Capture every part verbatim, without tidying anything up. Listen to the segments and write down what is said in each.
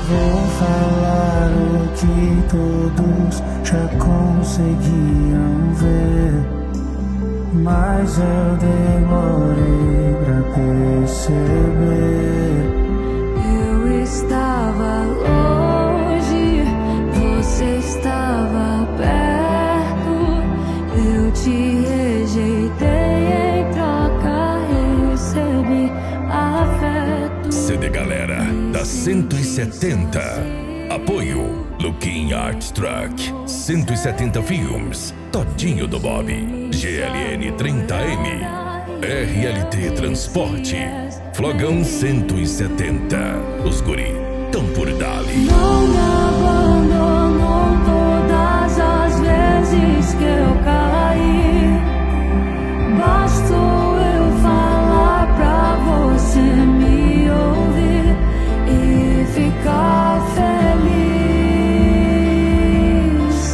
vou falar o que todos já conseguiam ver, mas eu demorei pra perceber. Eu estava longe, você estava perto. Eu te rejeitei, em troca recebi afeto. C D Galera da cento e setenta. Apoio Looking Art Truck, cento e setenta Filmes, Todinho do Bob, G L N trinta M, R L T Transporte, Flogão cento e setenta. Os guri tão por dali. Não me abandonou todas as vezes que eu caí. Bastou eu falar pra você me ouvir e ficar feliz.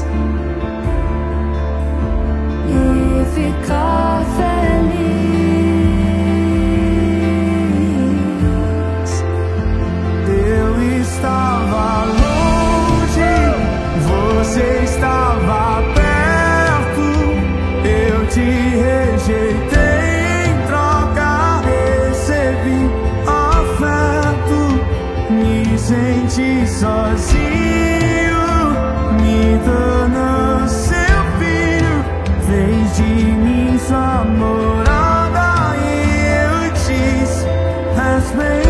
E ficar feliz. Eu estava longe, você estava perto. Eu te rejeitei, em troca recebi afeto. Me senti sozinho, me tornou seu filho. Fez de mim sua morada e eu disse: respeito.